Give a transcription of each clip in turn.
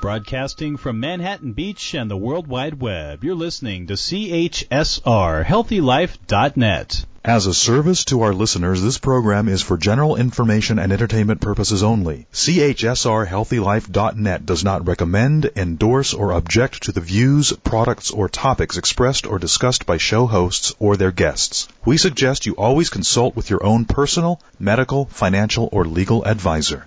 Broadcasting from Manhattan Beach and the World Wide Web, you're listening to CHSR, HealthyLife.net. As a service to our listeners, this program is for general information and entertainment purposes only. CHSR HealthyLife.net does not recommend, endorse, or object to the views, products, or topics expressed or discussed by show hosts or their guests. We suggest you always consult with your own personal, medical, financial, or legal advisor.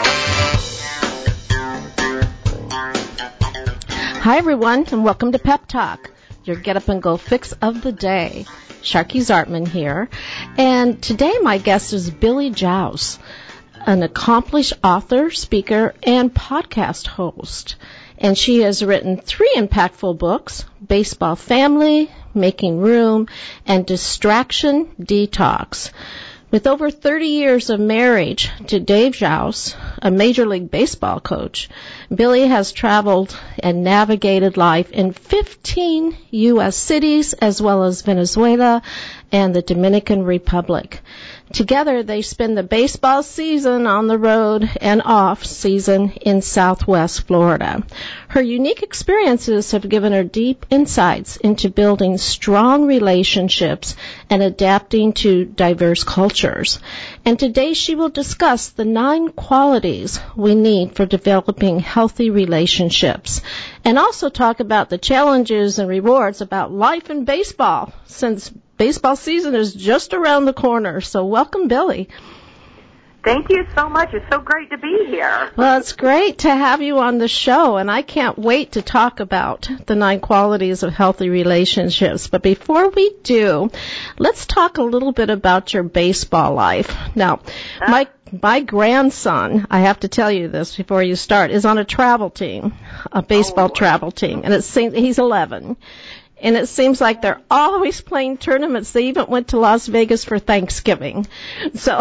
Hi, everyone, and welcome to Pep Talk, your get-up-and-go fix of the day. Sharky Zartman here, and today my guest is Billy Jowse, an accomplished author, speaker, and podcast host. And she has written 3 impactful books, Baseball Family, Making Room, and Distraction Detox. With over 30 years of marriage to Dave Jowse, a Major League Baseball coach, Billy has traveled and navigated life in 15 U.S. cities as well as Venezuela and the Dominican Republic. Together, they spend the baseball season on the road and off season in Southwest Florida. Her unique experiences have given her deep insights into building strong relationships and adapting to diverse cultures. And today she will discuss the 9 qualities we need for developing healthy relationships, and also talk about the challenges and rewards about life in baseball, since baseball season is just around the corner. So welcome, Billy. Thank you so much. It's so great to be here. Well, it's great to have you on the show, and I can't wait to talk about the 9 qualities of healthy relationships. But before we do, let's talk a little bit about your baseball life. Now, my grandson, I have to tell you this before you start, is on a travel team, a baseball travel team, and he's 11. And it seems like they're always playing tournaments. They even went to Las Vegas for Thanksgiving. So,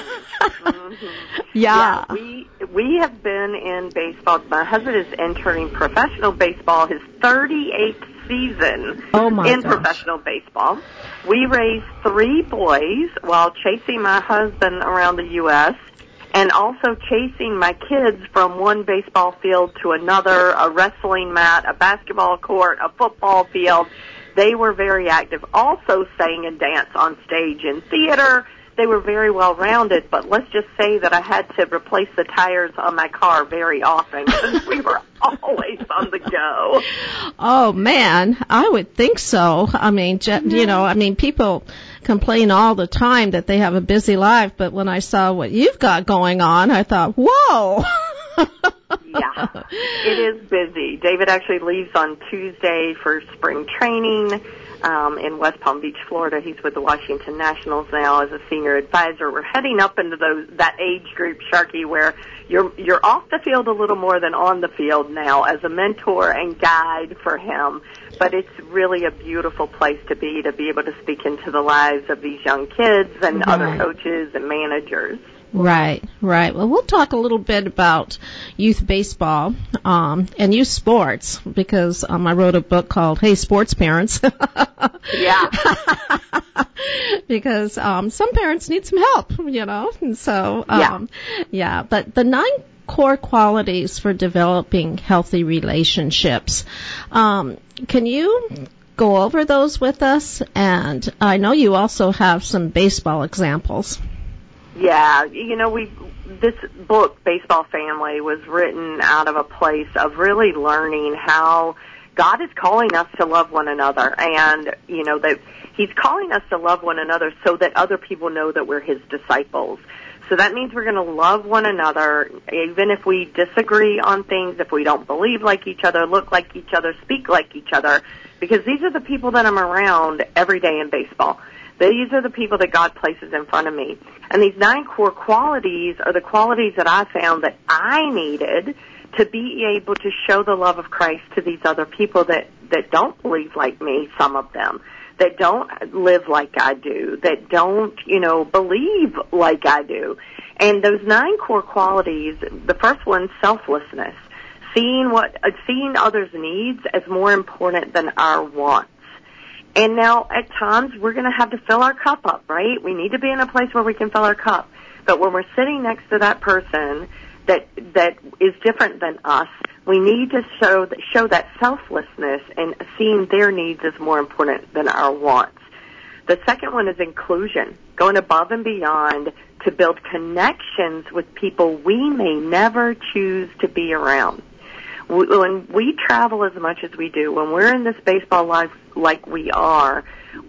yeah. We have been in baseball. My husband is entering professional baseball, his 38th season in professional baseball. We raised 3 boys while chasing my husband around the U.S., and also chasing my kids from one baseball field to another, a wrestling mat, a basketball court, a football field. They were very active. Also sang and danced on stage in theater. They were very well-rounded, but let's just say that I had to replace the tires on my car very often because we were always on the go. Oh, man, I would think so. I mean, people complain all the time that they have a busy life, but when I saw what you've got going on, I thought, whoa. Yeah, it is busy. David actually leaves on Tuesday for spring training in West Palm Beach, Florida. He's with the Washington Nationals now as a senior advisor. We're heading up into that age group, Sharky, where you're off the field a little more than on the field now as a mentor and guide for him. But it's really a beautiful place to be able to speak into the lives of these young kids and other coaches and managers. Right. Well, we'll talk a little bit about youth baseball and youth sports because I wrote a book called Hey Sports Parents. Yeah. Because some parents need some help, and so, yeah. But the 9 core qualities for developing healthy relationships, can you go over those with us? And I know you also have some baseball examples. Yeah, this book, Baseball Family, was written out of a place of really learning how God is calling us to love one another, and, that He's calling us to love one another so that other people know that we're His disciples. So that means we're going to love one another, even if we disagree on things, if we don't believe like each other, look like each other, speak like each other, because these are the people that I'm around every day in baseball. These are the people that God places in front of me. And these 9 core qualities are the qualities that I found that I needed to be able to show the love of Christ to these other people that don't believe like me, some of them, that don't live like I do, that don't, believe like I do. And those 9 core qualities, the first one, selflessness, seeing others' needs as more important than our wants. And now, at times, we're going to have to fill our cup up, right? We need to be in a place where we can fill our cup. But when we're sitting next to that person that is different than us, We need to show that selflessness and seeing their needs as more important than our wants. The second one is inclusion, going above and beyond to build connections with people we may never choose to be around. When we travel as much as we do, when we're in this baseball life like we are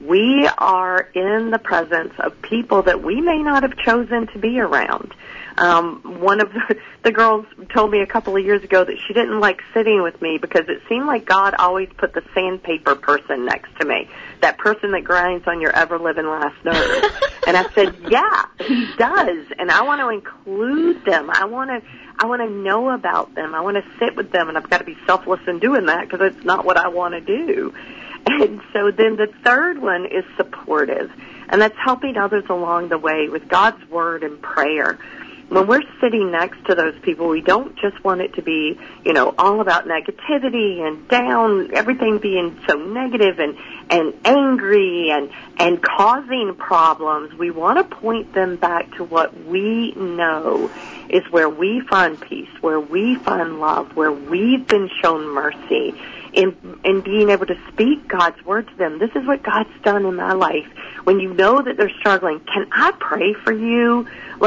in the presence of people that we may not have chosen to be around. One of the girls told me a couple of years ago that she didn't like sitting with me because it seemed like God always put the sandpaper person next to me, that person that grinds on your ever-living last nerve. And I said, yeah, he does, and I want to include them. I want to know about them. I want to sit with them, and I've got to be selfless in doing that because it's not what I want to do. And so then the third one is supportive, and that's helping others along the way with God's word and prayer. When we're sitting next to those people, we don't just want it to be, all about negativity and down, everything being so negative and angry and causing problems. We want to point them back to what we know is where we find peace, where we find love, where we've been shown mercy, in being able to speak God's word to them. This is what God's done in my life. When you know that they're struggling, can I pray for you?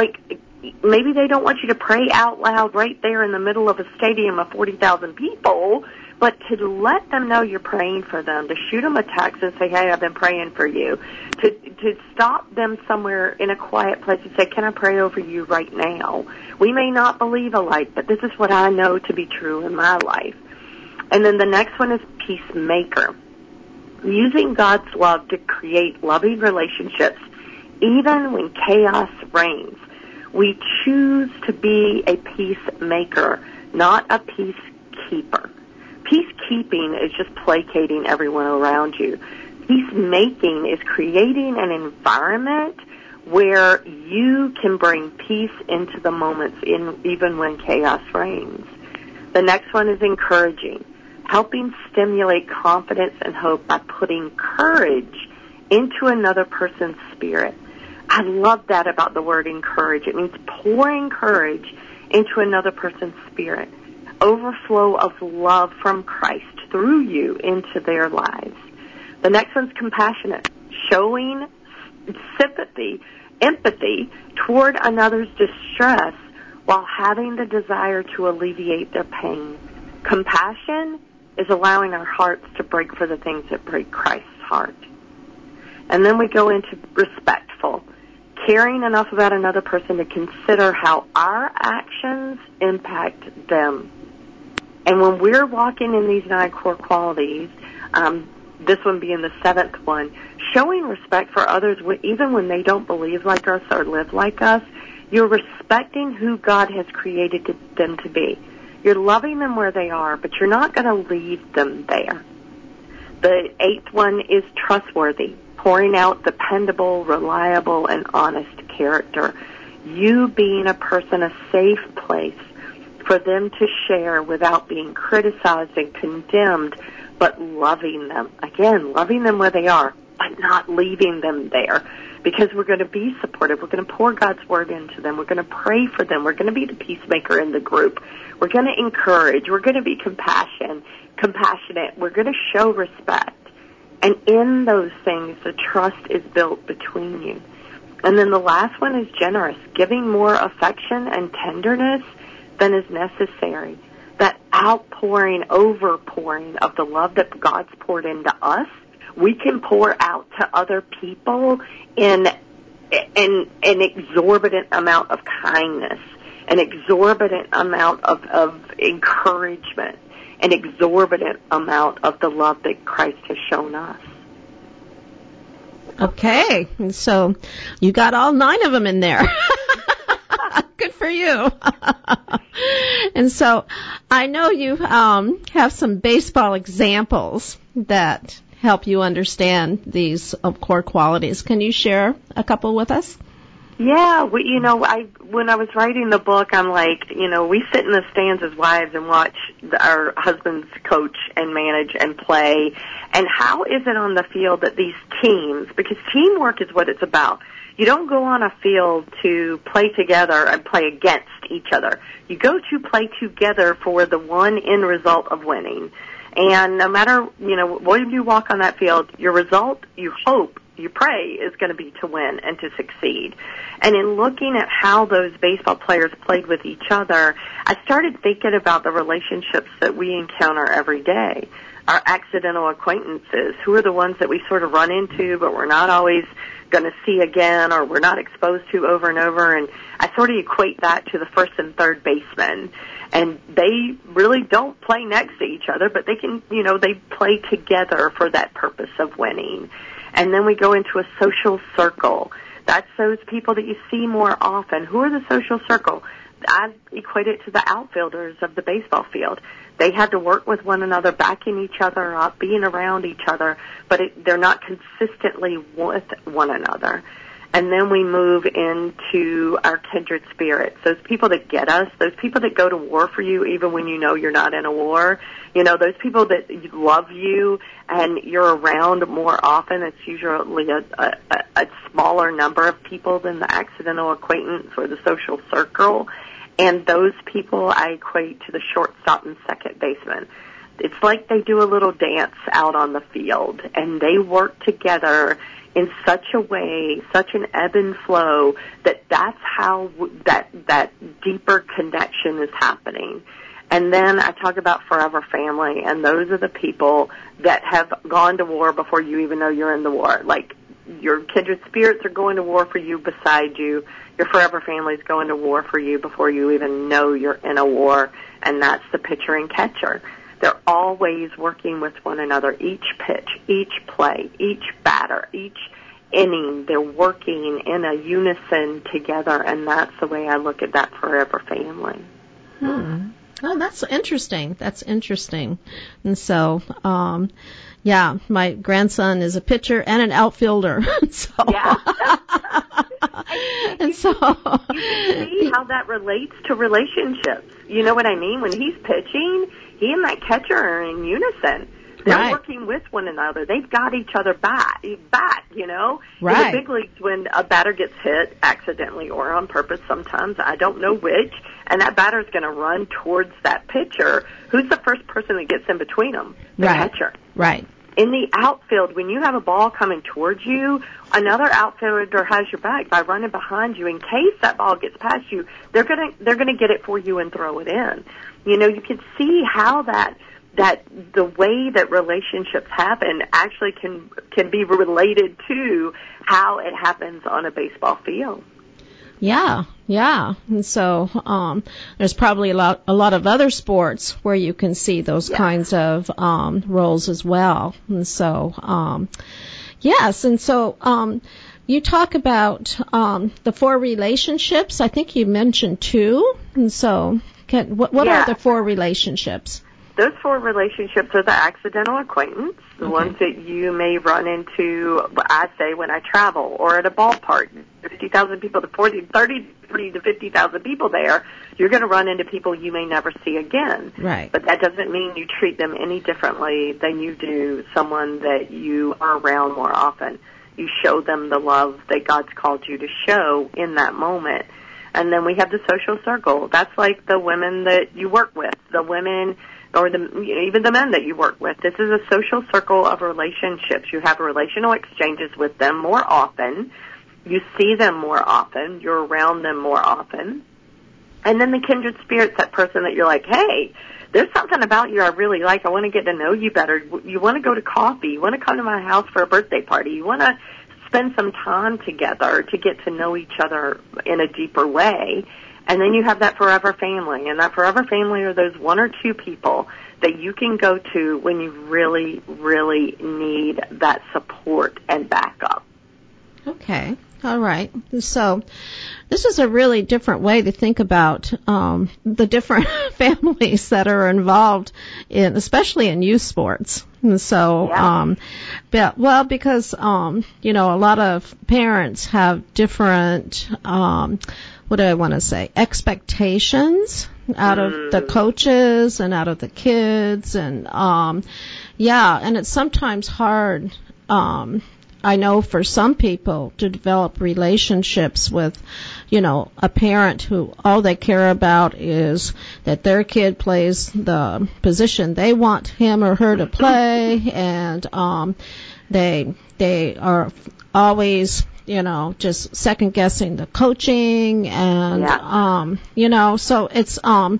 Maybe they don't want you to pray out loud right there in the middle of a stadium of 40,000 people, but to let them know you're praying for them, to shoot them a text and say, hey, I've been praying for you, to stop them somewhere in a quiet place and say, can I pray over you right now? We may not believe alike, but this is what I know to be true in my life. And then the next one is peacemaker, using God's love to create loving relationships even when chaos reigns. We choose to be a peacemaker, not a peacekeeper. Peacekeeping is just placating everyone around you. Peacemaking is creating an environment where you can bring peace into the moments, even when chaos reigns. The next one is encouraging, helping stimulate confidence and hope by putting courage into another person's spirit. I love that about the word encourage. It means pouring courage into another person's spirit, overflow of love from Christ through you into their lives. The next one's compassionate, showing sympathy, empathy toward another's distress while having the desire to alleviate their pain. Compassion is allowing our hearts to break for the things that break Christ's heart. And then we go into respectful, caring enough about another person to consider how our actions impact them. And when we're walking in these 9 core qualities, this one being the 7th one, showing respect for others even when they don't believe like us or live like us, you're respecting who God has created them to be. You're loving them where they are, but you're not going to leave them there. The 8th one is trustworthy, pouring out dependable, reliable, and honest character. You being a person, a safe place for them to share without being criticized and condemned, but loving them. Again, loving them where they are, but not leaving them there, because we're going to be supportive. We're going to pour God's word into them. We're going to pray for them. We're going to be the peacemaker in the group. We're going to encourage. We're going to be compassionate. We're going to show respect. And in those things, the trust is built between you. And then the last one is generous, giving more affection and tenderness than is necessary. That outpouring, overpouring of the love that God's poured into us, we can pour out to other people in an exorbitant amount of kindness, an exorbitant amount of encouragement, an exorbitant amount of the love that Christ has shown us. Okay, and so you got all 9 of them in there. Good for you. And so I know you have some baseball examples that help you understand these core qualities. Can you share a couple with us? Yeah, when I was writing the book, I'm like, we sit in the stands as wives and watch our husbands coach and manage and play. And how is it on the field that these teams, because teamwork is what it's about. You don't go on a field to play together and play against each other. You go to play together for the one end result of winning. And no matter, when you walk on that field, your result, you hope, you pray, is going to be to win and to succeed. And in looking at how those baseball players played with each other, I started thinking about the relationships that we encounter every day. Our accidental acquaintances, who are the ones that we sort of run into, but we're not always going to see again, or we're not exposed to over and over. And I sort of equate that to the first and third baseman. And they really don't play next to each other, but they can, they play together for that purpose of winning. And then we go into a social circle. That's those people that you see more often. Who are the social circle? I equate it to the outfielders of the baseball field. They had to work with one another, backing each other up, being around each other, but they're not consistently with one another. And then we move into our kindred spirits, those people that get us, those people that go to war for you even when you know you're not in a war, those people that love you and you're around more often. It's usually a smaller number of people than the accidental acquaintance or the social circle. And those people I equate to the shortstop and second baseman. It's like they do a little dance out on the field, and they work together in such a way, such an ebb and flow, that's how that deeper connection is happening. And then I talk about forever family, and those are the people that have gone to war before you even know you're in the war. Like, your kindred spirits are going to war for you beside you. Your forever family is going to war for you before you even know you're in a war, and that's the pitcher and catcher. They're always working with one another. Each pitch, each play, each batter, each inning, they're working in a unison together, and that's the way I look at that forever family. Oh, that's interesting. And so, my grandson is a pitcher and an outfielder. So. Yeah. And so. You can see how that relates to relationships. You know what I mean? When he's pitching, he and that catcher are in unison. They're working with one another. They've got each other back. Right. In the big leagues, when a batter gets hit accidentally or on purpose sometimes, I don't know which, and that batter's going to run towards that pitcher. Who's the first person that gets in between them? The catcher. Right. In the outfield, when you have a ball coming towards you, another outfielder has your back by running behind you in case that ball gets past you. They're gonna get it for you and throw it in. You can see how that the way that relationships happen actually can be related to how it happens on a baseball field. Yeah. And so there's probably a lot of other sports where you can see those kinds of roles as well. And so yes, and so you talk about the 4 relationships. I think you mentioned 2. And so what are the 4 relationships? Those 4 relationships are the accidental acquaintance, the ones that you may run into, I say, when I travel or at a ballpark. 50,000 people to 30 to 50,000 people there, you're going to run into people you may never see again. Right. But that doesn't mean you treat them any differently than you do someone that you are around more often. You show them the love that God's called you to show in that moment. And then we have the social circle. That's like the women that you work with, the women or even the men that you work with. This is a social circle of relationships. You have relational exchanges with them more often. You see them more often. You're around them more often. And then the kindred spirits, that person that you're like, hey, there's something about you I really like. I want to get to know you better. You want to go to coffee. You want to come to my house for a birthday party. You want to spend some time together to get to know each other in a deeper way. And then you have that forever family. And that forever family are those 1 or 2 people that you can go to when you really, really need that support and backup. Okay. All right. So this is a really different way to think about the different families that are involved in, especially in youth sports. And so, because, a lot of parents have different, expectations out of the coaches and out of the kids. And, and it's sometimes hard, I know for some people to develop relationships with, a parent who all they care about is that their kid plays the position they want him or her to play, and they are always just second guessing the coaching, and so it's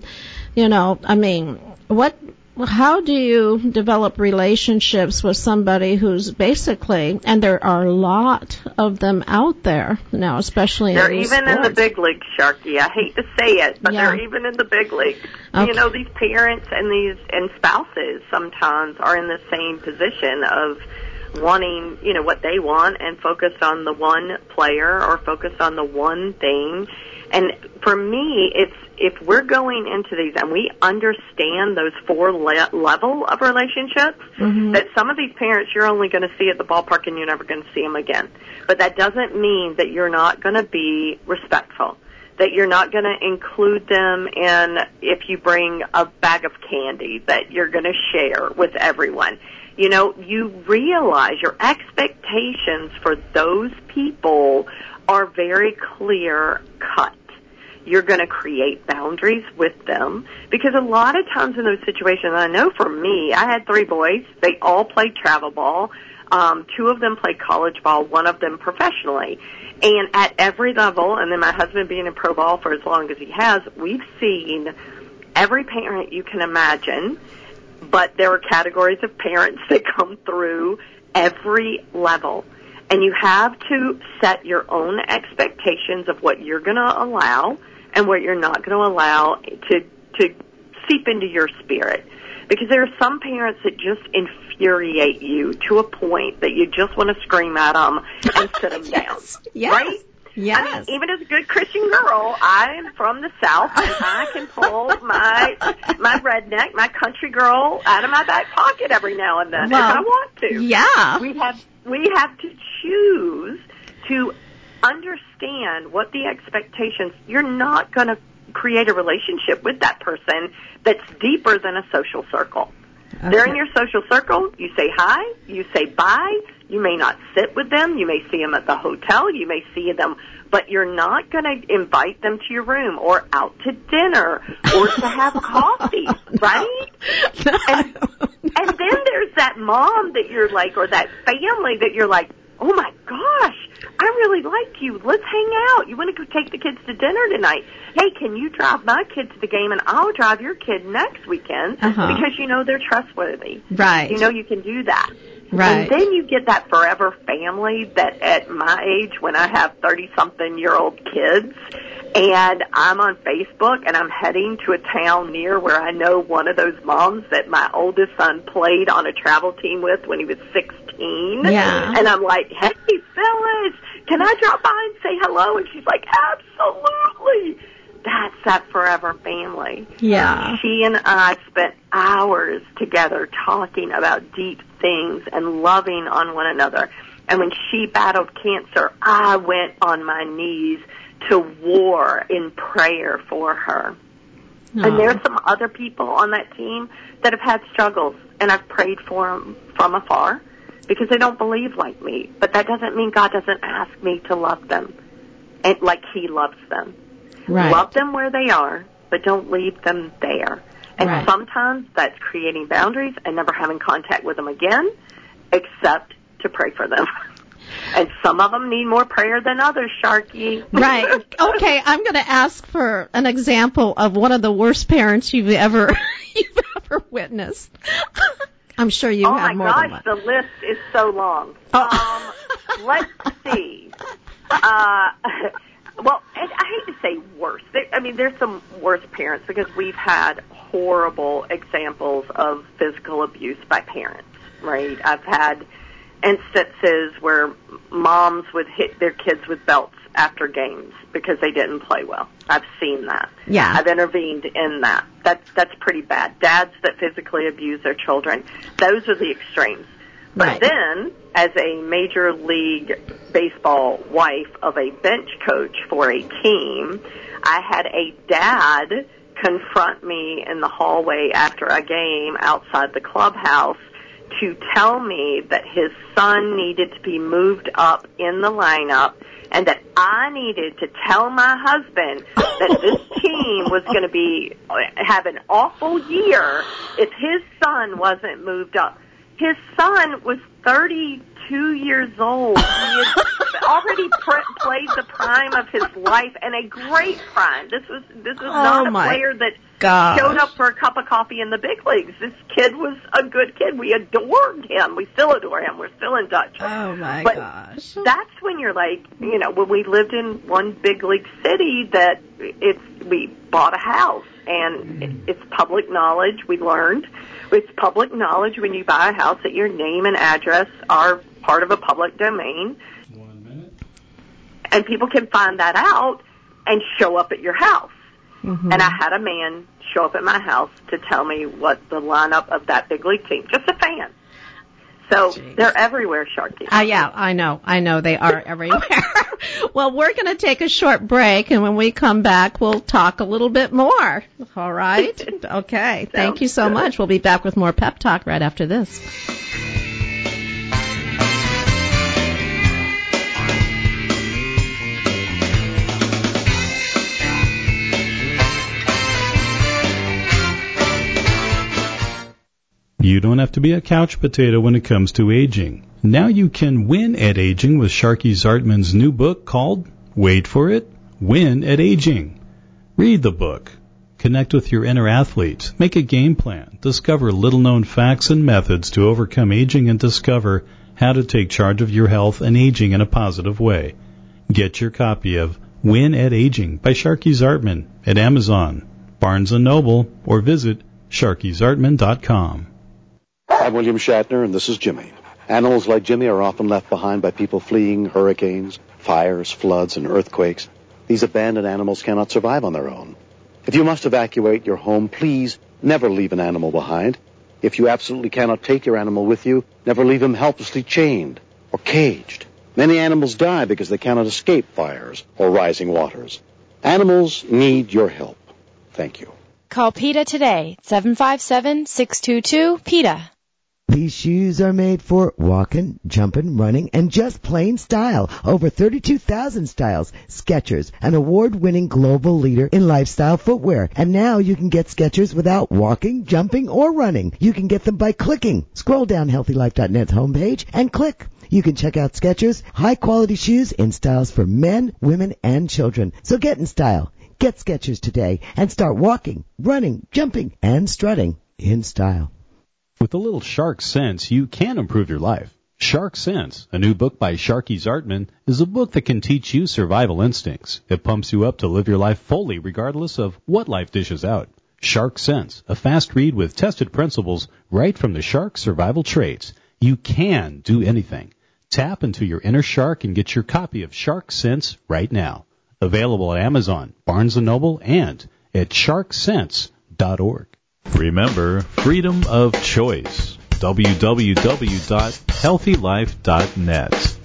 how do you develop relationships with somebody who's basically, and there are a lot of them out there now, especially they're in even sports. in the big leagues, Sharky. I hate to say it, but they're even in the big leagues. Okay. These parents and spouses sometimes are in the same position of wanting, what they want and focused on the one player or focused on the one thing. And for me, if we're going into these and we understand those four level of relationships, that some of these parents you're only going to see at the ballpark and you're never going to see them again. But that doesn't mean that you're not going to be respectful, that you're not going to include them in, if you bring a bag of candy, that you're going to share with everyone. You realize your expectations for those people are very clear cut. You're going to create boundaries with them, because a lot of times in those situations, I know for me, I had 3 boys. They all played travel ball. 2 of them played college ball, 1 of them professionally. And at every level, and then my husband being in pro ball for as long as he has, we've seen every parent you can imagine, but there are categories of parents that come through every level. And you have to set your own expectations of what you're going to allow and what you're not going to allow to seep into your spirit. Because there are some parents that just infuriate you to a point that you just want to scream at them and sit them down. Yes. Right? Yes. I mean, even as a good Christian girl, I'm from the South, and I can pull my redneck, my country girl out of my back pocket every now and then if I want to. Yeah. We have to choose to understand what the expectations. You're not going to create a relationship with that person that's deeper than a social circle. Okay. They're in your social circle. You say hi. You say bye. You may not sit with them. You may see them at the hotel. You may see them, but you're not going to invite them to your room or out to dinner or to have coffee, right? No. And then there's that mom that you're like, or that family that you're like, oh my gosh, I really like you. Let's hang out. You want to go take the kids to dinner tonight? Hey, can you drive my kid to the game and I'll drive your kid next weekend because they're trustworthy. Right. You can do that. Right. And then you get that forever family that at my age, when I have 30-something-year-old kids, and I'm on Facebook and I'm heading to a town near where I know one of those moms that my oldest son played on a travel team with when he was 16. Yeah. And I'm like, hey, Phyllis, can I drop by and say hello? And she's like, absolutely. That's that forever family. Yeah. She and I spent hours together talking about deep things and loving on one another. And when she battled cancer, I went on my knees to war in prayer for her. Oh. And there's some other people on that team that have had struggles, and I've prayed for them from afar because they don't believe like me. But that doesn't mean God doesn't ask me to love them and like He loves them. Right. Love them where they are, but don't leave them there. And sometimes that's creating boundaries and never having contact with them again, except to pray for them. And some of them need more prayer than others, Sharky. Right. Okay, I'm going to ask for an example of one of the worst parents you've ever witnessed. I'm sure you have more than one. Oh, my gosh, the list is so long. Let's see. Well, I hate to say worse. There's some worse parents because we've had horrible examples of physical abuse by parents, right? I've had instances where moms would hit their kids with belts after games because they didn't play well. I've seen that. Yeah. I've intervened in that. That's pretty bad. Dads that physically abuse their children. Those are the extremes. But then, as a Major League Baseball wife of a bench coach for a team, I had a dad confront me in the hallway after a game outside the clubhouse to tell me that his son needed to be moved up in the lineup and that I needed to tell my husband that this team was going to have an awful year if his son wasn't moved up. His son was 32 years old. He had already played the prime of his life, and a great prime. This was not a player that showed up for a cup of coffee in the big leagues. This kid was a good kid. We adored him. We still adore him. We're still in touch. Oh, my gosh. That's when you're like, when we lived in one big league city that we bought a house, and it's public knowledge. We learned. It's public knowledge when you buy a house that your name and address are part of a public domain. 1 minute. And people can find that out and show up at your house. Mm-hmm. And I had a man show up at my house to tell me what the lineup of that big league team, just a fan. So they're everywhere, Sharky. Yeah, I know they are everywhere. Well, we're going to take a short break, and when we come back, we'll talk a little bit more. All right? Okay. Thank you so much. We'll be back with more Pep Talk right after this. You don't have to be a couch potato when it comes to aging. Now you can win at aging with Sharky Zartman's new book called, wait for it, Win at Aging. Read the book. Connect with your inner athlete. Make a game plan. Discover little-known facts and methods to overcome aging and discover how to take charge of your health and aging in a positive way. Get your copy of Win at Aging by Sharky Zartman at Amazon, Barnes & Noble, or visit SharkyZartman.com. I'm William Shatner, and this is Jimmy. Animals like Jimmy are often left behind by people fleeing hurricanes, fires, floods, and earthquakes. These abandoned animals cannot survive on their own. If you must evacuate your home, please never leave an animal behind. If you absolutely cannot take your animal with you, never leave him helplessly chained or caged. Many animals die because they cannot escape fires or rising waters. Animals need your help. Thank you. Call PETA today, 757-622-PETA. These shoes are made for walking, jumping, running, and just plain style. Over 32,000 styles. Skechers, an award-winning global leader in lifestyle footwear. And now you can get Skechers without walking, jumping, or running. You can get them by clicking. Scroll down HealthyLife.net's homepage and click. You can check out Skechers, high-quality shoes in styles for men, women, and children. So get in style. Get Skechers today and start walking, running, jumping, and strutting in style. With a little shark sense, you can improve your life. Shark Sense, a new book by Sharky Zartman, is a book that can teach you survival instincts. It pumps you up to live your life fully regardless of what life dishes out. Shark Sense, a fast read with tested principles right from the shark's survival traits. You can do anything. Tap into your inner shark and get your copy of Shark Sense right now. Available at Amazon, Barnes & Noble, and at sharksense.org. Remember, freedom of choice. www.healthylife.net.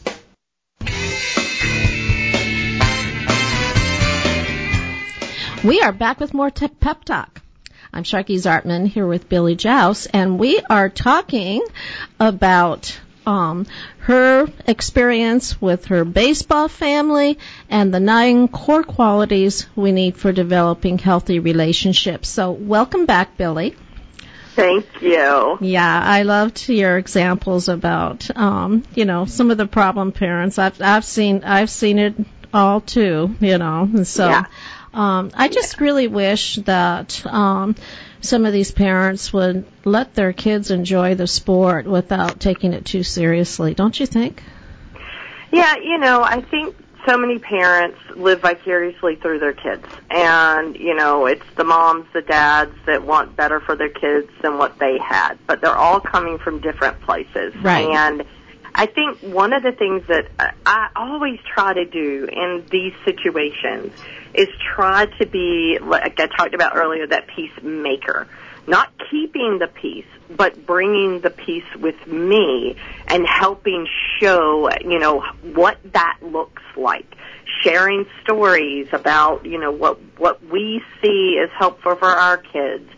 We are back with more Pep Talk. I'm Sharky Zartman here with Billy Jouse, and we are talking about her experience with her baseball family and the 9 core qualities we need for developing healthy relationships. So welcome back, Billy. Thank you. Yeah, I loved your examples about, some of the problem parents. I've seen it all too, and so. Yeah. I just really wish that some of these parents would let their kids enjoy the sport without taking it too seriously. Don't you think? Yeah, I think so many parents live vicariously through their kids. And, it's the moms, the dads that want better for their kids than what they had. But they're all coming from different places. Right. And I think one of the things that I always try to do in these situations is try to be, like I talked about earlier, that peacemaker. Not keeping the peace, but bringing the peace with me and helping show, what that looks like. Sharing stories about, what we see is helpful for our kids.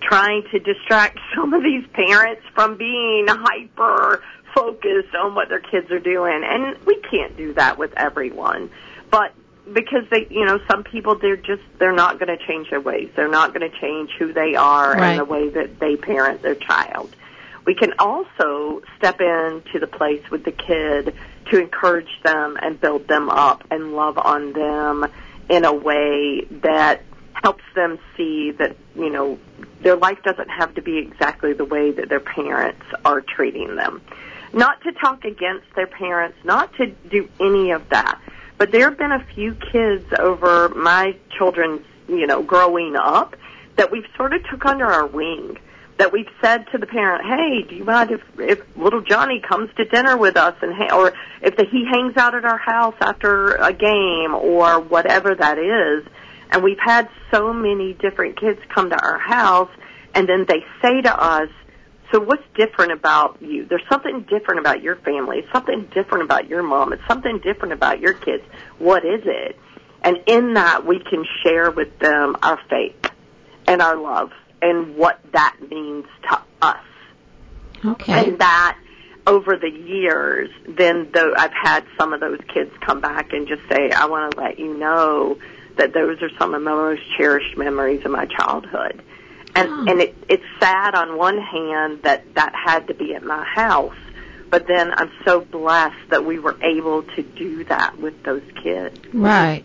trying to distract some of these parents from being hyper focused on what their kids are doing. And we can't do that with everyone. But because some people, they're not going to change their ways. They're not going to change who they are Right. and the way that they parent their child. We can also step into the place with the kid to encourage them and build them up and love on them in a way that helps them see that, their life doesn't have to be exactly the way that their parents are treating them. Not to talk against their parents, not to do any of that. But there have been a few kids over my children's, growing up that we've sort of took under our wing, that we've said to the parent, hey, do you mind if little Johnny comes to dinner with us, or if he hangs out at our house after a game or whatever that is. And we've had so many different kids come to our house, and then they say to us, so what's different about you? There's something different about your family. It's something different about your mom. It's something different about your kids. What is it? And in that, we can share with them our faith and our love and what that means to us. Okay. And that, over the years, then I've had some of those kids come back and just say, I want to let you know that those are some of my most cherished memories of my childhood. And it's sad on one hand that had to be at my house, but then I'm so blessed that we were able to do that with those kids. Right.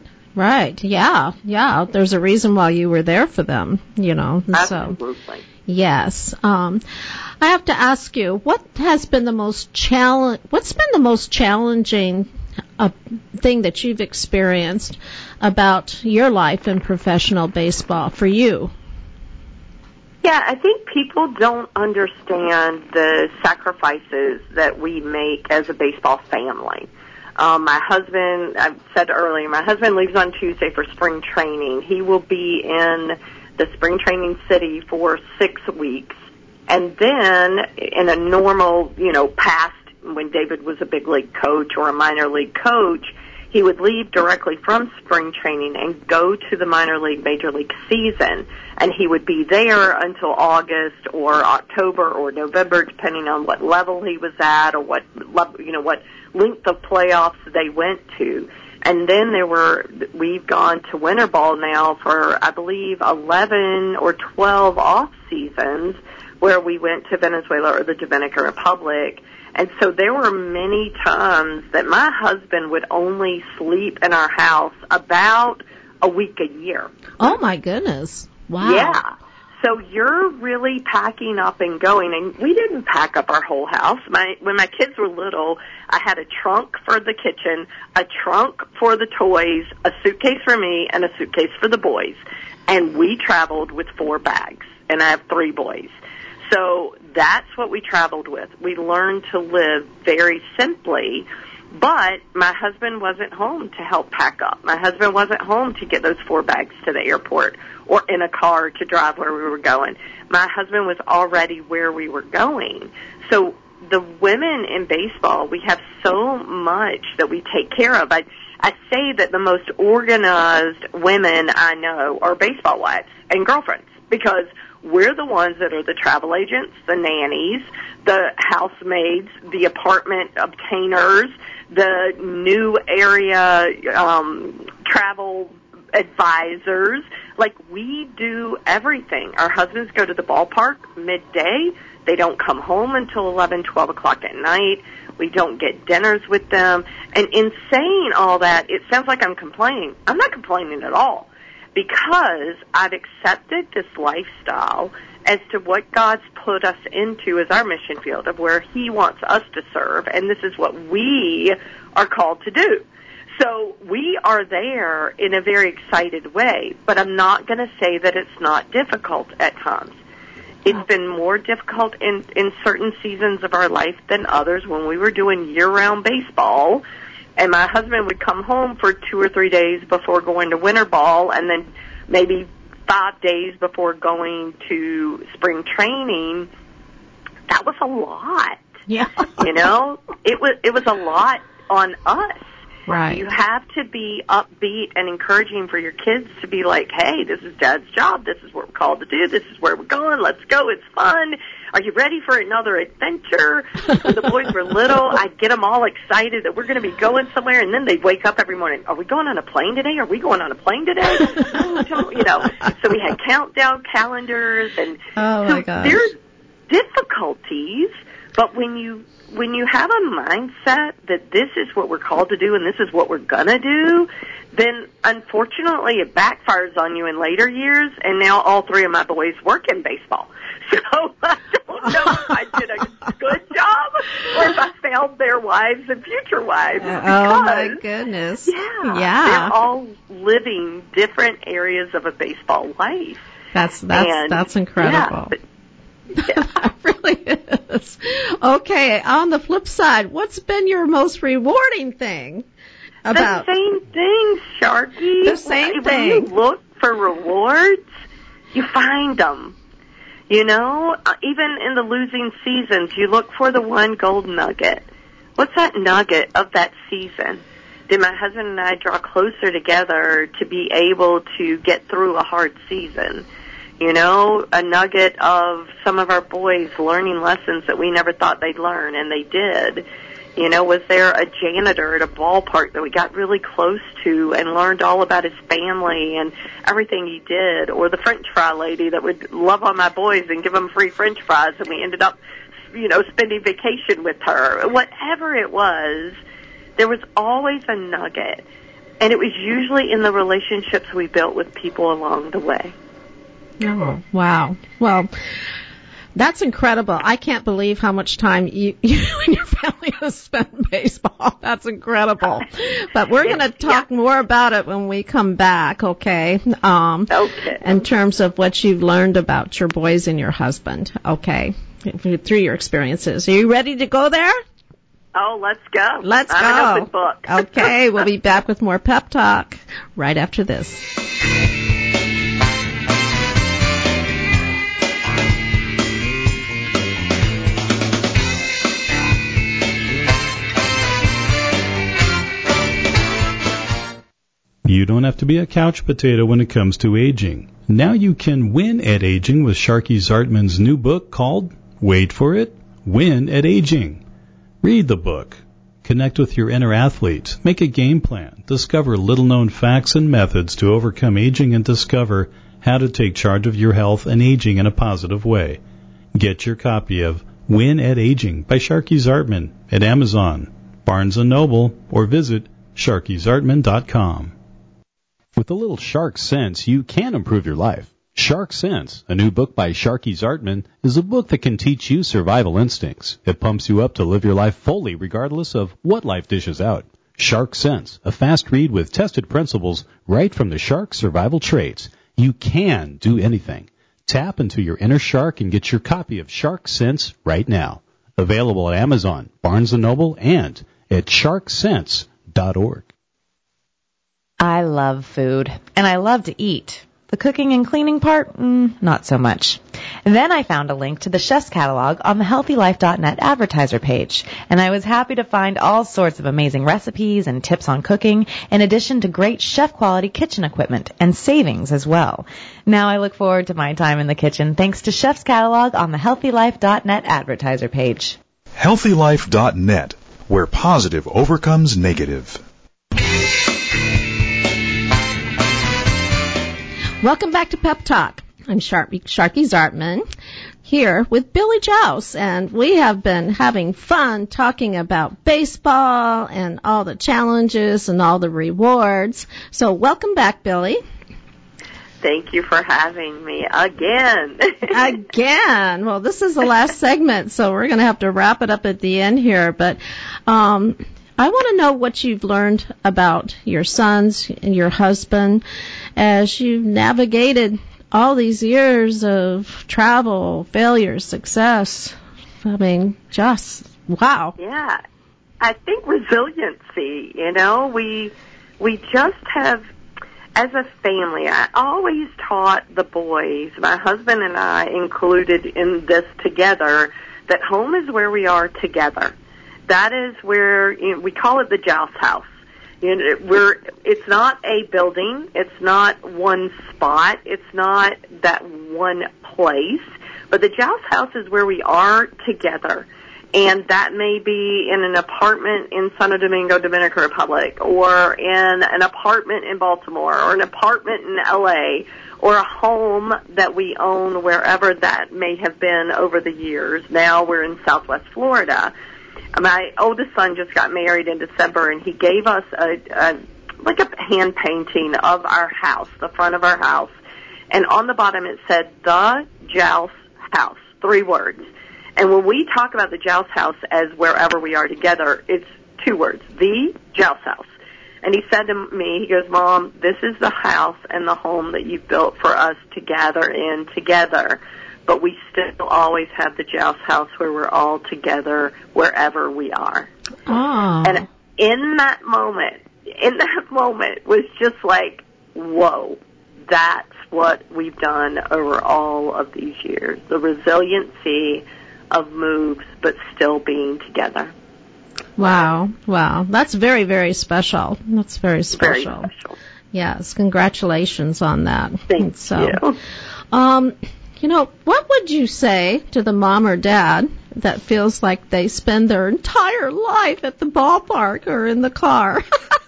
Yeah. There's a reason why you were there for them, Absolutely. So, yes. I have to ask you, what's been the most challenging thing that you've experienced about your life in professional baseball for you? Yeah, I think people don't understand the sacrifices that we make as a baseball family. My husband, I said earlier, my husband leaves on Tuesday for spring training. He will be in the spring training city for 6 weeks. And then in a normal, past, when David was a big league coach or a minor league coach, he would leave directly from spring training and go to the minor league, major league season. And he would be there until August or October or November, depending on what level he was at or what length of playoffs they went to. And then we've gone to winter ball now for, I believe, 11 or 12 off seasons where we went to Venezuela or the Dominican Republic. And so there were many times that my husband would only sleep in our house about a week a year. Oh, my goodness. Wow. Yeah. So you're really packing up and going. And we didn't pack up our whole house. When my kids were little, I had a trunk for the kitchen, a trunk for the toys, a suitcase for me, and a suitcase for the boys. And we traveled with 4 bags. And I have 3 boys. So that's what we traveled with. We learned to live very simply, but my husband wasn't home to help pack up. My husband wasn't home to get those 4 bags to the airport or in a car to drive where we were going. My husband was already where we were going. So the women in baseball, we have so much that we take care of. I say that the most organized women I know are baseball wives and girlfriends, because we're the ones that are the travel agents, the nannies, the housemaids, the apartment obtainers, the new area travel advisors. Like, we do everything. Our husbands go to the ballpark midday. They don't come home until 11, 12 o'clock at night. We don't get dinners with them. And in saying all that, it sounds like I'm complaining. I'm not complaining at all, because I've accepted this lifestyle as to what God's put us into as our mission field of where He wants us to serve, and this is what we are called to do. So we are there in a very excited way, but I'm not going to say that it's not difficult at times. It's been more difficult in certain seasons of our life than others when we were doing year-round baseball. And my husband would come home for 2 or 3 days before going to winter ball, and then maybe 5 days before going to spring training. That was a lot. Yeah. It was a lot on us. Right. You have to be upbeat and encouraging for your kids to be like, hey, this is Dad's job. This is what we're called to do. This is where we're going. Let's go. It's fun. Are you ready for another adventure? When the boys were little, I'd get them all excited that we're going to be going somewhere, and then they'd wake up every morning. Are we going on a plane today? Are we going on a plane today? No, don't, you know. So we had countdown calendars, and oh my gosh. There's difficulties, but when you have a mindset that this is what we're called to do and this is what we're gonna do, then unfortunately it backfires on you in later years, and now all three of my boys work in baseball. So I don't know if I did a good job or if I failed their wives and future wives. Oh my goodness. Yeah. They're all living different areas of a baseball life. That's incredible. That really is. Okay, on the flip side, what's been your most rewarding thing about? The same thing, Sharky. The same thing. When you look for rewards, you find them. You know, even in the losing seasons, you look for the one gold nugget. What's that nugget of that season? Did my husband and I draw closer together to be able to get through a hard season? You know, a nugget of some of our boys learning lessons that we never thought they'd learn, and they did. You know, was there a janitor at a ballpark that we got really close to and learned all about his family and everything he did? Or the French fry lady that would love on my boys and give them free French fries, and we ended up, you know, spending vacation with her. Whatever it was, there was always a nugget. And it was usually in the relationships we built with people along the way. Oh, wow. Well, that's incredible. I can't believe how much time you and your family have spent in baseball. That's incredible. But we're going to talk more about it when we come back, okay? Okay. In terms of what you've learned about your boys and your husband, okay, through your experiences. Are you ready to go there? Oh, let's go. Let's go. I'm an open book. Okay, we'll be back with more Pep Talk right after this. You don't have to be a couch potato when it comes to aging. Now you can win at aging with Sharky Zartman's new book called, wait for it, Win at Aging. Read the book. Connect with your inner athlete. Make a game plan. Discover little-known facts and methods to overcome aging and discover how to take charge of your health and aging in a positive way. Get your copy of Win at Aging by Sharky Zartman at Amazon, Barnes & Noble, or visit SharkyZartman.com. With a little shark sense, you can improve your life. Shark Sense, a new book by Sharky Zartman, is a book that can teach you survival instincts. It pumps you up to live your life fully regardless of what life dishes out. Shark Sense, a fast read with tested principles right from the shark's survival traits. You can do anything. Tap into your inner shark and get your copy of Shark Sense right now. Available at Amazon, Barnes & Noble, and at sharksense.org. I love food, and I love to eat. The cooking and cleaning part, not so much. And then I found a link to the chef's catalog on the healthylife.net advertiser page, and I was happy to find all sorts of amazing recipes and tips on cooking, in addition to great chef-quality kitchen equipment and savings as well. Now I look forward to my time in the kitchen thanks to chef's catalog on the healthylife.net advertiser page. healthylife.net, where positive overcomes negative. Welcome back to Pep Talk. I'm Sharky Zartman here with Billy Jouse, and we have been having fun talking about baseball and all the challenges and all the rewards. So welcome back, Billy. Thank you for having me again. Again. Well, this is the last segment, so we're going to have to wrap it up at the end here. But I want to know what you've learned about your sons and your husband as you've navigated all these years of travel, failure, success. I mean, just wow. Yeah. I think resiliency, you know, we just have, as a family, I always taught the boys, my husband and I included in this together, that home is where we are together. That is where, you know, we call it the Jouse house. It's not a building. It's not one spot. It's not that one place. But the Joust House is where we are together. And that may be in an apartment in Santo Domingo, Dominican Republic, or in an apartment in Baltimore, or an apartment in L.A., or a home that we own wherever that may have been over the years. Now we're in Southwest Florida. My oldest son just got married in December, and he gave us a hand painting of our house, the front of our house. And on the bottom it said, The Joust House, 3 words. And when we talk about the Joust House as wherever we are together, it's 2 words, the Joust House. And he said to me, he goes, Mom, this is the house and the home that you've built for us to gather in together. But we still always have the Joust House where we're all together wherever we are. Oh. And in that moment was just like, whoa, that's what we've done over all of these years. The resiliency of moves, but still being together. Wow. That's very, very special. That's very special. Very special. Yes, congratulations on that. Thank you. What would you say to the mom or dad that feels like they spend their entire life at the ballpark or in the car?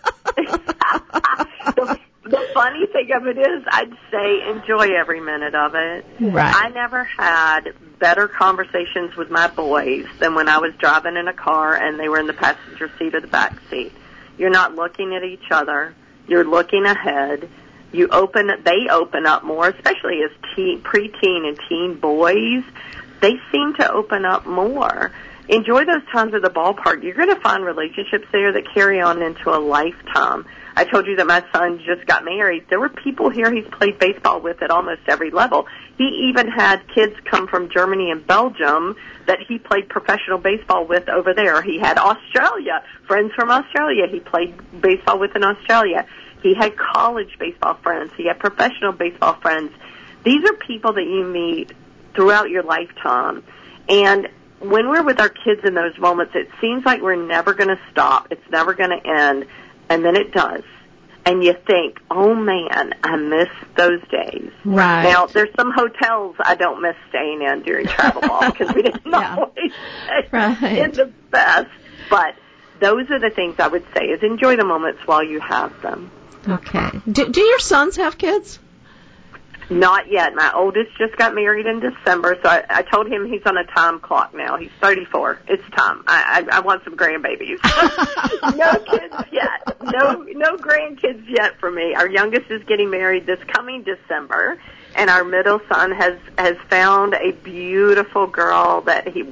The funny thing of it is, I'd say enjoy every minute of it. Right. I never had better conversations with my boys than when I was driving in a car and they were in the passenger seat or the back seat. You're not looking at each other. You're looking ahead. They open up more, especially as preteen and teen boys. They seem to open up more. Enjoy those times at the ballpark. You're going to find relationships there that carry on into a lifetime. I told you that my son just got married. There were people here he's played baseball with at almost every level. He even had kids come from Germany and Belgium that he played professional baseball with over there. He had Australia, friends from Australia he played baseball with in Australia. He had college baseball friends. He had professional baseball friends. These are people that you meet throughout your lifetime. And when we're with our kids in those moments, it seems like we're never going to stop. It's never going to end. And then it does. And you think, oh, man, I miss those days. Right. Now, there's some hotels I don't miss staying in during travel ball because we didn't always stay in the best. But those are the things I would say is enjoy the moments while you have them. Okay. Do your sons have kids? Not yet. My oldest just got married in December, so I told him he's on a time clock now. He's 34. It's time. I want some grandbabies. No kids yet. No grandkids yet for me. Our youngest is getting married this coming December, and our middle son has found a beautiful girl they're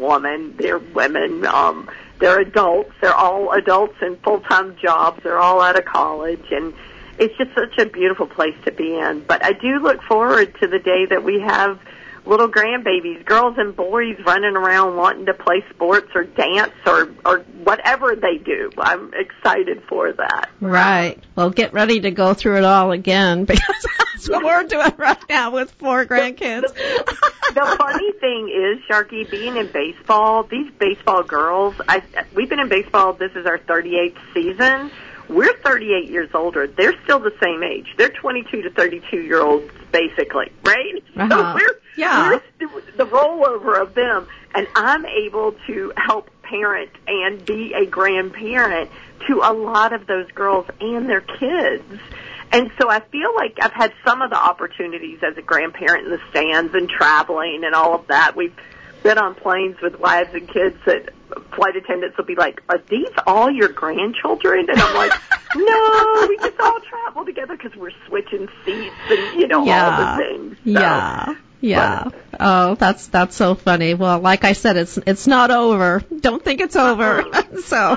women. They're adults. They're all adults in full-time jobs. They're all out of college, and it's just such a beautiful place to be in. But I do look forward to the day that we have little grandbabies, girls and boys running around wanting to play sports or dance or whatever they do. I'm excited for that. Right. Well, get ready to go through it all again because that's what we're doing right now with 4 grandkids. The funny thing is, Sharky, being in baseball, these baseball girls, we've been in baseball, this is our 38th season. We're 38 years older. They're still the same age. They're 22 to 32-year-olds, basically, right? Uh-huh. So we're the rollover of them. And I'm able to help parent and be a grandparent to a lot of those girls and their kids. And so I feel like I've had some of the opportunities as a grandparent in the stands and traveling and all of that. We've been on planes with wives and kids that flight attendants will be like, are these all your grandchildren? And I'm like, no, we just all travel together because we're switching seats and, all the things. So, Yeah. Oh, that's so funny. Well, like I said, it's not over. Don't think it's over. So,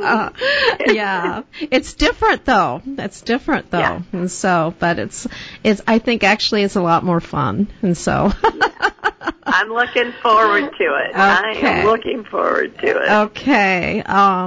yeah. It's different though. Yeah. And so, but it's I think actually it's a lot more fun. And so. I'm looking forward to it. Okay. I am looking forward to it. Okay.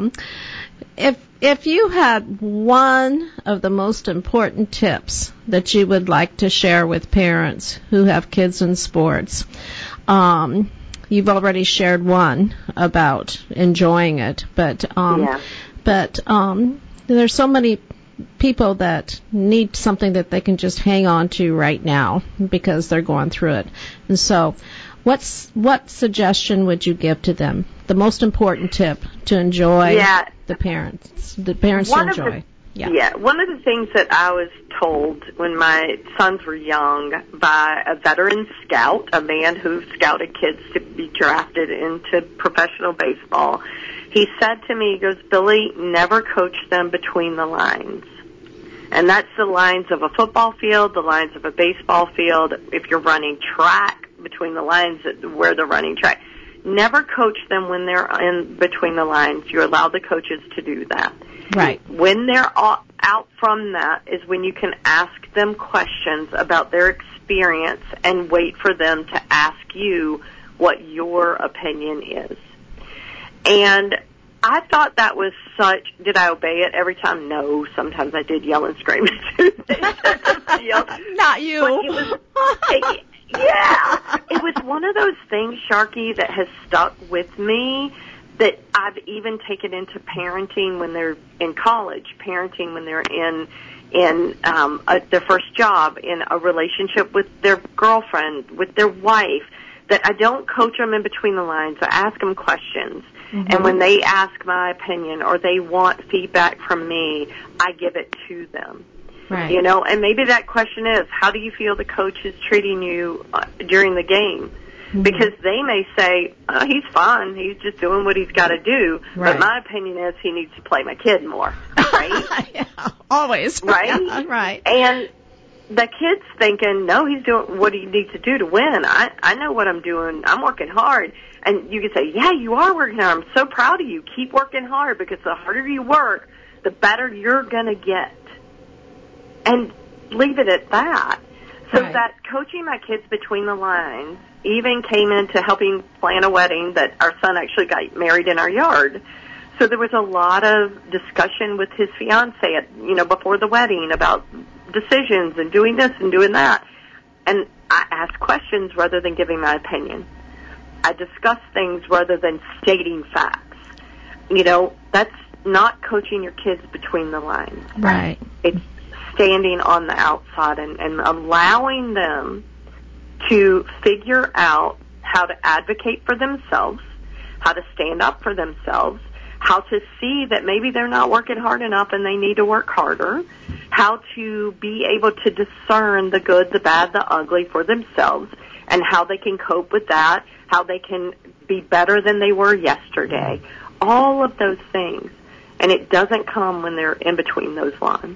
If you had one of the most important tips that you would like to share with parents who have kids in sports, you've already shared one about enjoying it, but there's so many people that need something that they can just hang on to right now because they're going through it. And so what suggestion would you give to them? The most important tip to enjoy the parents to enjoy. One of the things that I was told when my sons were young by a veteran scout, a man who scouted kids to be drafted into professional baseball, he said to me, he goes, Billy, never coach them between the lines. And that's the lines of a football field, the lines of a baseball field. If you're running track, between the lines where they're running track. Never coach them when they're in between the lines. You allow the coaches to do that. Right. When they're out from that is when you can ask them questions about their experience and wait for them to ask you what your opinion is. And I thought that was did I obey it every time? No. Sometimes I did yell and scream. Not you. It was one of those things, Sharky, that has stuck with me that I've even taken into parenting when they're in college, parenting when they're in their first job, in a relationship with their girlfriend, with their wife, that I don't coach them in between the lines. I ask them questions. Mm-hmm. And when they ask my opinion or they want feedback from me, I give it to them. Right. You know, and maybe that question is, how do you feel the coach is treating you during the game? Mm-hmm. Because they may say, he's fine, he's just doing what he's got to do. Right. But my opinion is he needs to play my kid more, right? Yeah, always. Right? Yeah, right. And the kid's thinking, no, he's doing what he needs to do to win. I know what I'm doing. I'm working hard. And you can say, yeah, you are working hard. I'm so proud of you. Keep working hard, because the harder you work, the better you're going to get. And leave it at that. So right. That coaching my kids between the lines even came into helping plan a wedding that our son actually got married in our yard. So there was a lot of discussion with his fiance before the wedding about decisions and doing this and doing that. And I asked questions rather than giving my opinion. I discussed things rather than stating facts. That's not coaching your kids between the lines. Right. It's standing on the outside and allowing them to figure out how to advocate for themselves, how to stand up for themselves, how to see that maybe they're not working hard enough and they need to work harder, how to be able to discern the good, the bad, the ugly for themselves, and how they can cope with that, how they can be better than they were yesterday. All of those things. And it doesn't come when they're in between those lines.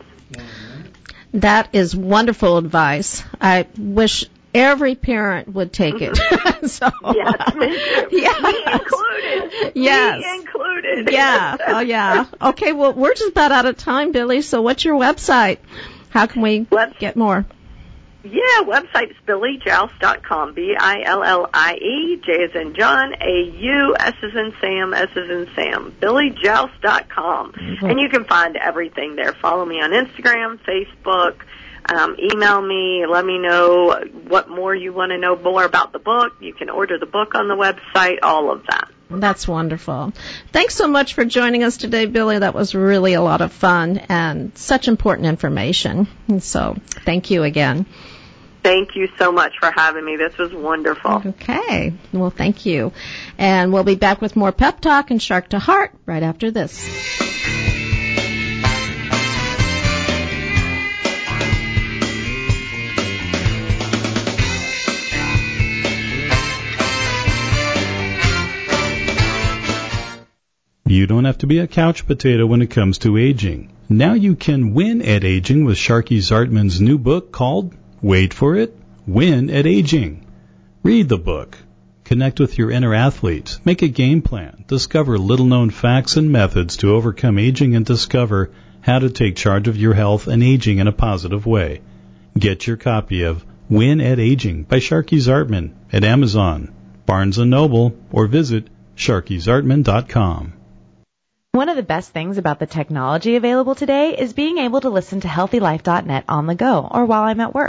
That is wonderful advice. I wish every parent would take it. So, yes, me too. Yes. Me included. Yes. Me included. Yeah. Oh, yeah. Okay, well, we're just about out of time, Billy. So what's your website? How can we get more? Yeah, website is BillyJoust.com. BILLIE, J as in John, AU, S as in Sam, S as in Sam. BillyJoust.com. Mm-hmm. And you can find everything there. Follow me on Instagram, Facebook, email me, let me know what more you want to know more about the book. You can order the book on the website, all of that. That's wonderful. Thanks so much for joining us today, Billy. That was really a lot of fun and such important information. And so thank you again. Thank you so much for having me. This was wonderful. Okay. Well, thank you. And we'll be back with more Pep Talk and Shark to Heart right after this. You don't have to be a couch potato when it comes to aging. Now you can win at aging with Sharky Zartman's new book called, wait for it, Win at Aging. Read the book. Connect with your inner athlete. Make a game plan. Discover little-known facts and methods to overcome aging and discover how to take charge of your health and aging in a positive way. Get your copy of Win at Aging by Sharky Zartman at Amazon, Barnes & Noble, or visit SharkyZartman.com. One of the best things about the technology available today is being able to listen to HealthyLife.net on the go or while I'm at work.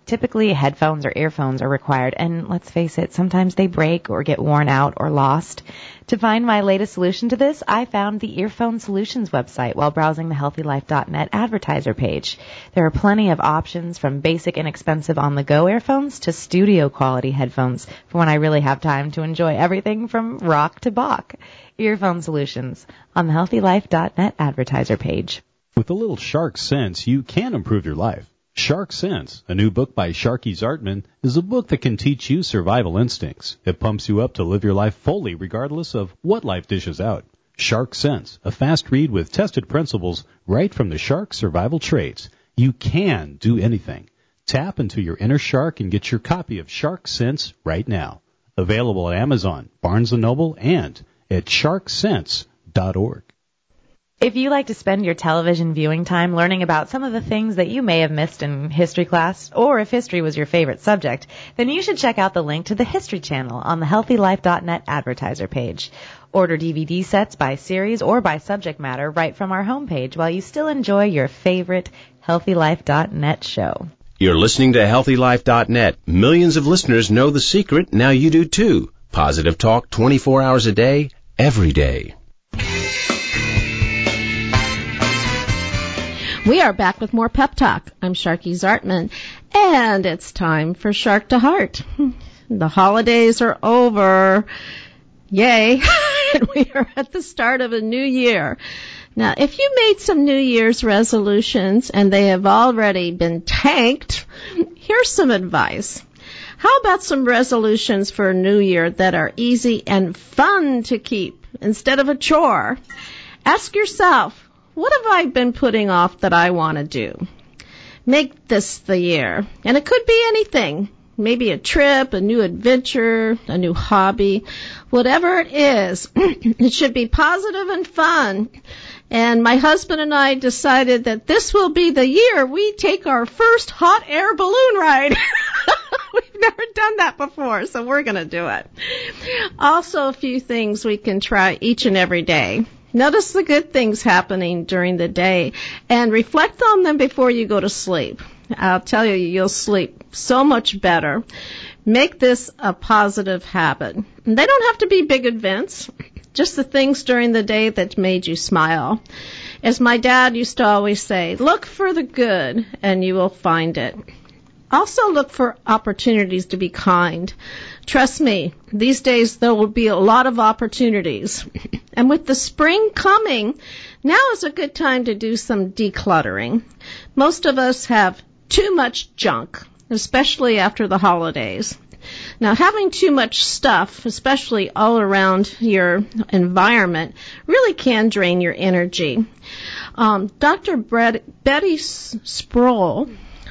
Typically, headphones or earphones are required, and let's face it, sometimes they break or get worn out or lost. To find my latest solution to this, I found the Earphone Solutions website while browsing the HealthyLife.net advertiser page. There are plenty of options from basic inexpensive on-the-go earphones to studio-quality headphones for when I really have time to enjoy everything from rock to Bach. Earphone Solutions on the HealthyLife.net advertiser page. With a little shark sense, you can improve your life. Shark Sense, a new book by Sharky Zartman, is a book that can teach you survival instincts. It pumps you up to live your life fully regardless of what life dishes out. Shark Sense, a fast read with tested principles right from the shark's survival traits. You can do anything. Tap into your inner shark and get your copy of Shark Sense right now. Available at Amazon, Barnes & Noble, and at sharksense.org. If you like to spend your television viewing time learning about some of the things that you may have missed in history class, or if history was your favorite subject, then you should check out the link to the History Channel on the HealthyLife.net advertiser page. Order DVD sets by series or by subject matter right from our homepage while you still enjoy your favorite HealthyLife.net show. You're listening to HealthyLife.net. Millions of listeners know the secret. Now you do too. Positive talk 24 hours a day, every day. We are back with more Pep Talk. I'm Sharky Zartman, and it's time for Shark to Heart. The holidays are over. Yay. And we are at the start of a new year. Now, if you made some New Year's resolutions and they have already been tanked, here's some advice. How about some resolutions for a new year that are easy and fun to keep instead of a chore? Ask yourself, what have I been putting off that I want to do? Make this the year. And it could be anything. Maybe a trip, a new adventure, a new hobby. Whatever it is, it should be positive and fun. And my husband and I decided that this will be the year we take our first hot air balloon ride. We've never done that before, so we're going to do it. Also, a few things we can try each and every day. Notice the good things happening during the day and reflect on them before you go to sleep. I'll tell you, you'll sleep so much better. Make this a positive habit. And they don't have to be big events, just the things during the day that made you smile. As my dad used to always say, look for the good and you will find it. Also look for opportunities to be kind. Trust me, these days there will be a lot of opportunities. And with the spring coming, now is a good time to do some decluttering. Most of us have too much junk, especially after the holidays. Now, having too much stuff, especially all around your environment, really can drain your energy. Dr. Betty Sproul,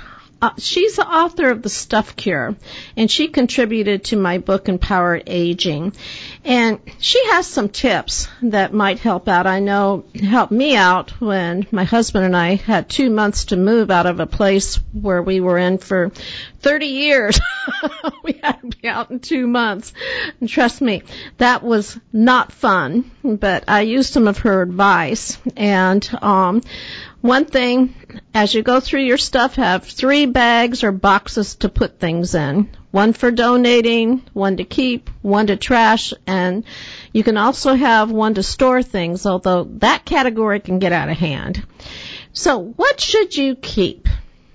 she's the author of The Stuff Cure, and she contributed to my book, Empowered Aging. And she has some tips that might help out. I know helped me out when my husband and I had 2 months to move out of a place where we were in for 30 years. We had to be out in 2 months. And trust me, that was not fun, but I used some of her advice. And one thing, as you go through your stuff, have 3 bags or boxes to put things in. 1 for donating, 1 to keep, 1 to trash, and you can also have 1 to store things, although that category can get out of hand. So what should you keep?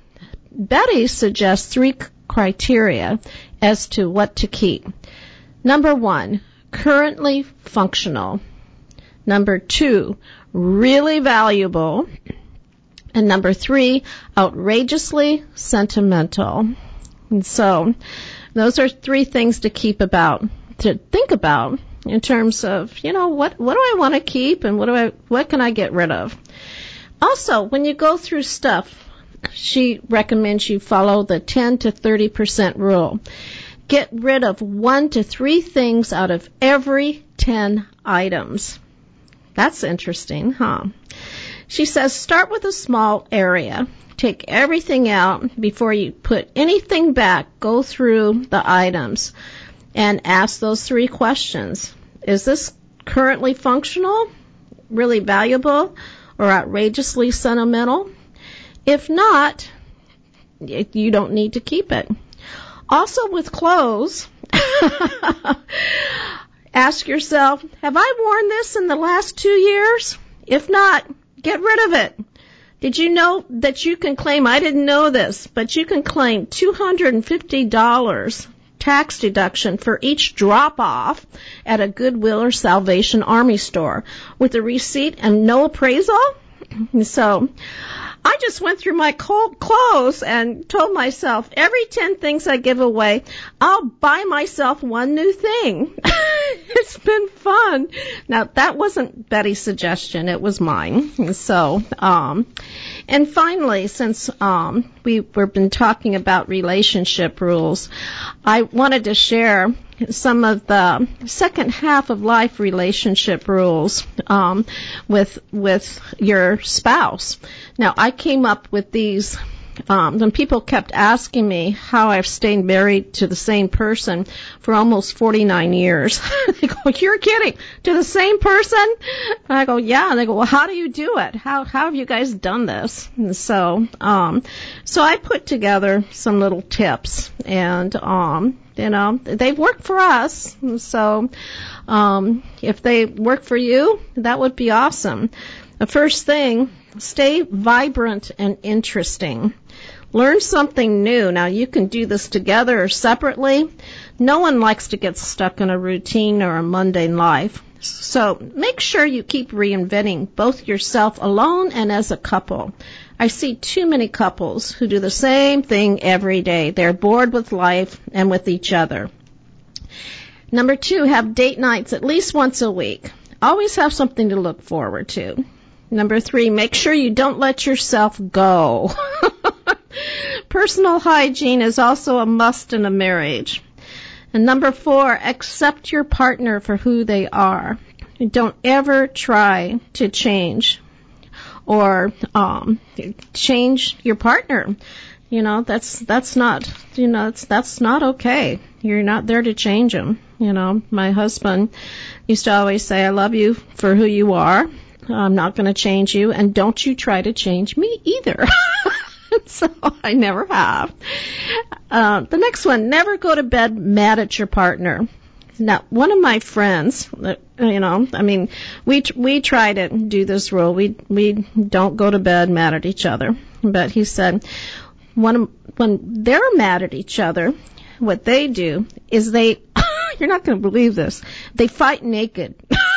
Betty suggests 3 criteria as to what to keep. Number 1, currently functional. Number 2, really valuable. And number 3, outrageously sentimental. And so those are 3 things to think about in terms of, what do I want to keep and what can I get rid of? Also, when you go through stuff, she recommends you follow the 10 to 30% rule. Get rid of 1 to 3 things out of every 10 items. That's interesting, huh? She says start with a small area. Take everything out before you put anything back. Go through the items and ask those 3 questions. Is this currently functional, really valuable, or outrageously sentimental? If not, you don't need to keep it. Also with clothes, ask yourself, have I worn this in the last 2 years? If not, get rid of it. Did you know that you can claim, I didn't know this, but you can claim $250 tax deduction for each drop-off at a Goodwill or Salvation Army store with a receipt and no appraisal? So I just went through my clothes and told myself, every 10 things I give away, I'll buy myself one new thing. It's been fun. Now, that wasn't Betty's suggestion. It was mine. So, and finally, since we've been talking about relationship rules, I wanted to share some of the second half of life relationship rules with your spouse. Now, I came up with these when people kept asking me how I've stayed married to the same person for almost 49 years. They go, you're kidding, to the same person? And I go, yeah. And they go, well, how do you do it? How have you guys done this? And so I put together some little tips, and they've worked for us. So if they work for you, that would be awesome. The first thing, stay vibrant and interesting. Learn something new. Now, you can do this together or separately. No one likes to get stuck in a routine or a mundane life. So make sure you keep reinventing both yourself alone and as a couple. I see too many couples who do the same thing every day. They're bored with life and with each other. Number 2, have date nights at least once a week. Always have something to look forward to. Number 3, make sure you don't let yourself go. Personal hygiene is also a must in a marriage. And number 4, accept your partner for who they are. Don't ever try to change or change your partner. That's not okay. You're not there to change them. My husband used to always say, I love you for who you are. I'm not going to change you, and don't you try to change me either. So I never have. The next one, never go to bed mad at your partner. Now, one of my friends, we try to do this rule. We don't go to bed mad at each other. But he said, when they're mad at each other, what they do is you're not going to believe this, they fight naked.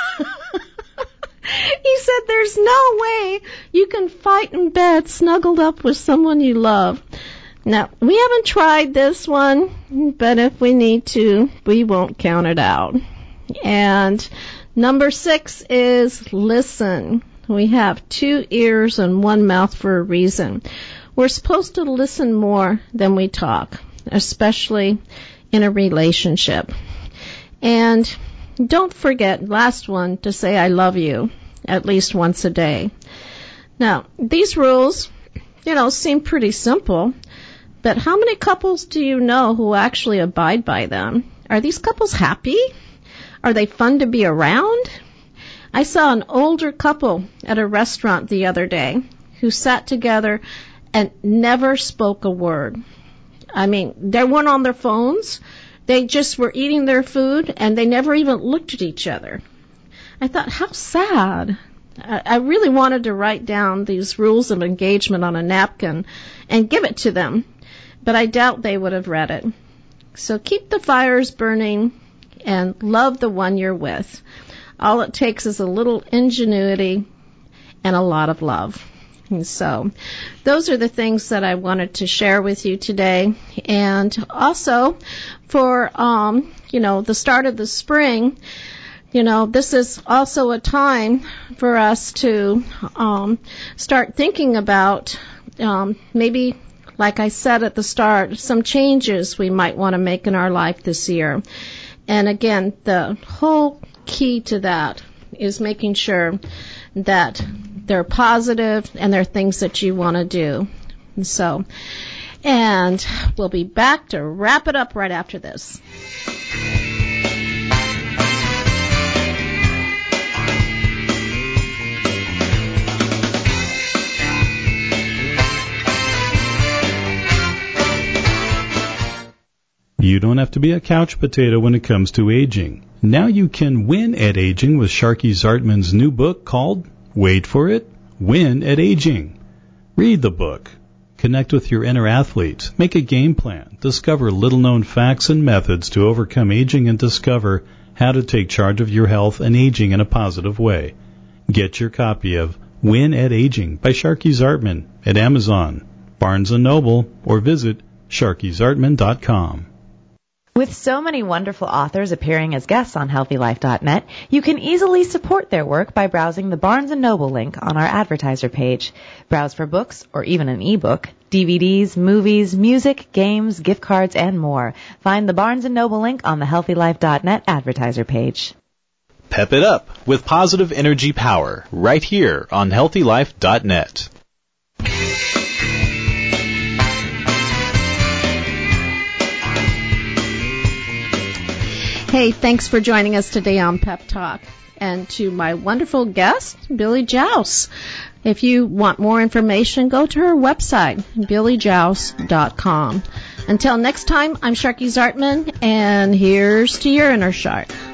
He said there's no way you can fight in bed snuggled up with someone you love. Now, we haven't tried this one, but if we need to, we won't count it out. And number 6 is listen. We have 2 ears and 1 mouth for a reason. We're supposed to listen more than we talk, especially in a relationship. And don't forget, last one, to say I love you at least once a day. Now, these rules, seem pretty simple, but how many couples do you know who actually abide by them? Are these couples happy? Are they fun to be around? I saw an older couple at a restaurant the other day who sat together and never spoke a word. I mean, they weren't on their phones. They just were eating their food, and they never even looked at each other. I thought, how sad. I really wanted to write down these rules of engagement on a napkin and give it to them, but I doubt they would have read it. So keep the fires burning and love the one you're with. All it takes is a little ingenuity and a lot of love. And so those are the things that I wanted to share with you today. And also for, the start of the spring, this is also a time for us to start thinking about maybe, like I said at the start, some changes we might want to make in our life this year. And again, the whole key to that is making sure that they're positive and they're things that you want to do. And we'll be back to wrap it up right after this. You don't have to be a couch potato when it comes to aging. Now you can win at aging with Sharky Zartman's new book called, wait for it, Win at Aging. Read the book. Connect with your inner athlete. Make a game plan. Discover little-known facts and methods to overcome aging and discover how to take charge of your health and aging in a positive way. Get your copy of Win at Aging by Sharky Zartman at Amazon, Barnes & Noble, or visit SharkyZartman.com. With so many wonderful authors appearing as guests on HealthyLife.net, you can easily support their work by browsing the Barnes & Noble link on our advertiser page. Browse for books or even an ebook, DVDs, movies, music, games, gift cards, and more. Find the Barnes & Noble link on the HealthyLife.net advertiser page. Pep it up with positive energy power right here on HealthyLife.net. Hey, thanks for joining us today on Pep Talk. And to my wonderful guest, Billy Jouse. If you want more information, go to her website, billyjouse.com. Until next time, I'm Sharky Zartman, and here's to your inner shark.